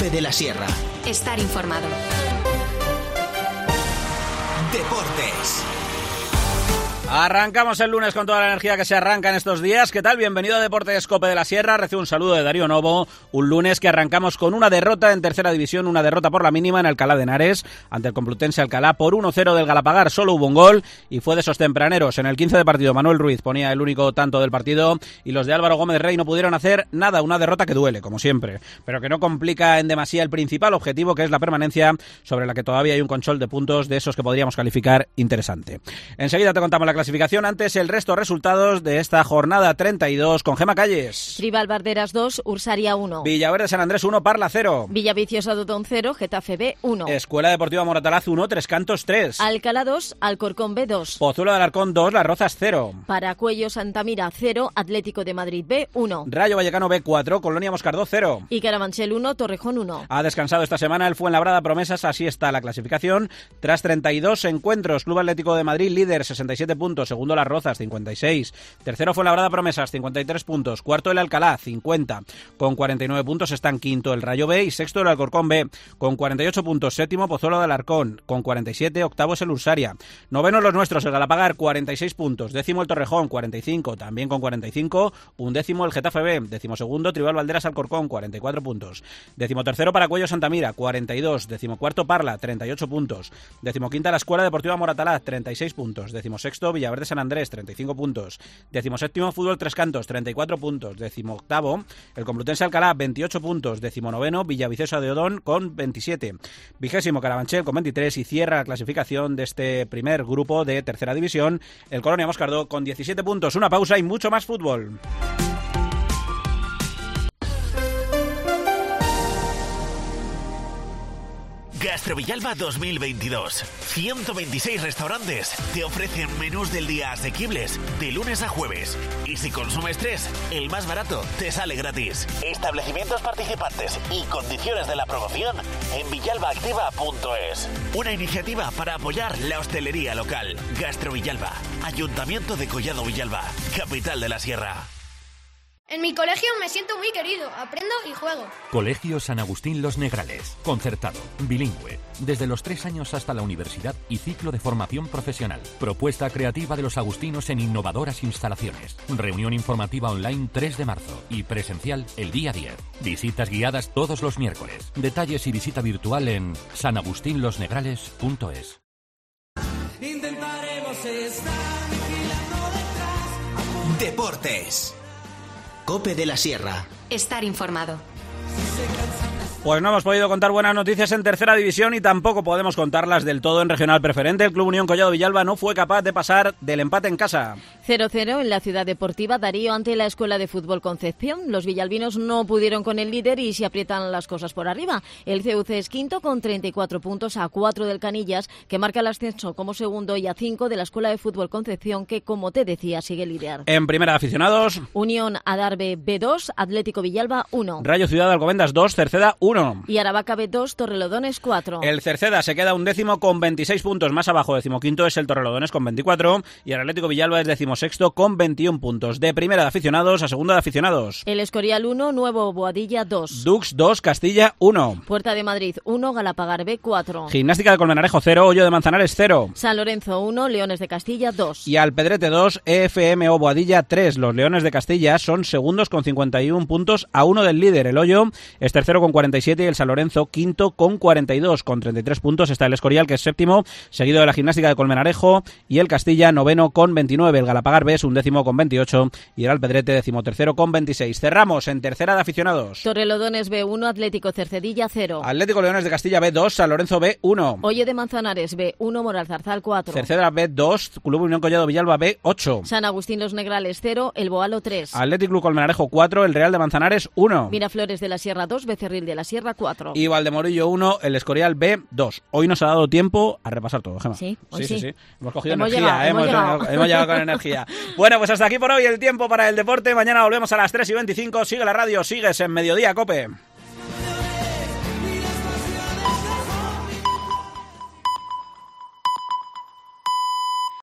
COPE de la Sierra. Estar informado. Deportes. Arrancamos el lunes con toda la energía que se arranca en estos días. ¿Qué tal? Bienvenido a Deportes COPE de la Sierra. Recibe un saludo de Darío Novo. Un lunes que arrancamos con una derrota en tercera división, una derrota por la mínima en Alcalá de Henares ante el Complutense Alcalá por 1-0 del Galapagar. Solo hubo un gol y fue de esos tempraneros. En el 15 de partido Manuel Ruiz ponía el único tanto del partido y los de Álvaro Gómez Rey no pudieron hacer nada. Una derrota que duele, como siempre, pero que no complica en demasía el principal objetivo, que es la permanencia, sobre la que todavía hay un control de puntos de esos que podríamos calificar interesante. Enseguida te contamos la clasificación. Antes el resto de resultados de esta jornada 32 con Gema Calles. Tribal Barderas 2, Ursaria 1. Villaverde San Andrés 1, Parla 0. Villaviciosa Dudón 0, Getafe B 1. Escuela Deportiva Moratalaz 1, Tres Cantos 3. Alcalá 2, Alcorcón B 2. Pozuelo de Alarcón 2, Las Rozas 0. Paracuello Santamira 0, Atlético de Madrid B 1. Rayo Vallecano B 4, Colonia Moscardó 0. Y Carabanchel 1, Torrejón 1. Ha descansado esta semana el Fuenlabrada Promesas, así está la clasificación. Tras 32 encuentros, Club Atlético de Madrid líder, 67 puntos. Segundo Las Rozas, 56. Tercero Fuenlabrada Promesas, 53 puntos. Cuarto el Alcalá, 50. Con 49 puntos están quinto el Rayo B y sexto el Alcorcón B. Con 48 puntos, séptimo Pozuelo de Alarcón. Con 47, octavo es el Ursaria. Noveno los nuestros, el Galapagar, 46 puntos. Décimo el Torrejón, 45. También con 45. Undécimo el Getafe B. Décimo segundo Tribal Valderas Alcorcón, 44 puntos. Décimo tercero Paracuello Santamira, 42. Décimo cuarto Parla, 38 puntos. Décimo quinta la Escuela Deportiva Moratalaz, 36 puntos. Décimo sexto Villaverde San Andrés, 35 puntos. Décimo séptimo Fútbol Tres Cantos, 34 puntos. Décimo octavo el Complutense Alcalá, 28 puntos. Décimo noveno Villaviciosa de Odón con 27. Vigésimo Carabanchel con 23 y cierra la clasificación de este primer grupo de tercera división el Colonia Moscardó con 17 puntos. Una pausa y mucho más fútbol. Gastro Villalba 2022. 126 restaurantes te ofrecen menús del día asequibles de lunes a jueves. Y si consumes 3, el más barato te sale gratis. Establecimientos participantes y condiciones de la promoción en villalbaactiva.es. Una iniciativa para apoyar la hostelería local. Gastro Villalba, Ayuntamiento de Collado Villalba, capital de la Sierra. En mi colegio me siento muy querido, aprendo y juego. Colegio San Agustín Los Negrales, concertado, bilingüe, desde los 3 años hasta la universidad y ciclo de formación profesional. Propuesta creativa de los agustinos en innovadoras instalaciones. Reunión informativa online 3 de marzo y presencial el día 10. Visitas guiadas todos los miércoles. Detalles y visita virtual en sanagustinlosnegrales.es. Intentaremos estar vigilando detrás. Deportes. COPE de la Sierra. Estar informado. Pues no hemos podido contar buenas noticias en tercera división y tampoco podemos contarlas del todo en regional preferente. El Club Unión Collado Villalba no fue capaz de pasar del empate en casa. 0-0 en la Ciudad Deportiva Darío ante la Escuela de Fútbol Concepción. Los villalbinos no pudieron con el líder y se aprietan las cosas por arriba. El CUC es quinto con 34 puntos, a 4 del Canillas, que marca el ascenso como segundo, y a 5 de la Escuela de Fútbol Concepción, que, como te decía, sigue líder. En primera de aficionados, Unión Adarve B2, Atlético Villalba 1. Rayo Ciudad de Alcobendas 2, Cerceda 1. Y Aravaca B2, Torrelodones 4. El Cerceda se queda undécimo con 26 puntos. Más abajo, decimoquinto, es el Torrelodones con 24. Y el Atlético Villalba es decimosexto con 21 puntos. De primera de aficionados a segunda de aficionados. El Escorial 1, Nuevo Boadilla 2. Dux 2, Castilla 1. Puerta de Madrid 1, Galapagar B 4. Gimnástica de Colmenarejo 0, Hoyo de Manzanares 0. San Lorenzo 1, Leones de Castilla 2. Y Alpedrete 2, EFMO Boadilla 3. Los Leones de Castilla son segundos con 51 puntos a 1 del líder. El Hoyo es tercero con 47 y el San Lorenzo quinto con 42. Con 33 puntos está el Escorial, que es séptimo, seguido de la Gimnástica de Colmenarejo, y el Castilla noveno con 29. El Galapagar B es undécimo con 28 y el Alpedrete decimotercero con 26. Cerramos en tercera de aficionados. Torrelodones B1, Atlético Cercedilla 0. Atlético Leones de Castilla B2, San Lorenzo B1. Hoyo de Manzanares B1, Moralzarzal 4. Cerceda B2, Club Unión Collado Villalba B8. San Agustín Los Negrales 0, El Boalo 3. Atlético Club Colmenarejo 4, el Real de Manzanares 1. Miraflores de la Sierra 2, Becerril de la Sierra 4. Y Valdemorillo 1, el Escorial B2. Hoy nos ha dado tiempo a repasar todo, Gemma. Sí, hoy sí. Hemos cogido Hemos energía, llegado, hemos llegado con energía. Bueno, pues hasta aquí por hoy el tiempo para el deporte. Mañana volvemos a las 3:25. Sigue la radio, sigues en Mediodía COPE.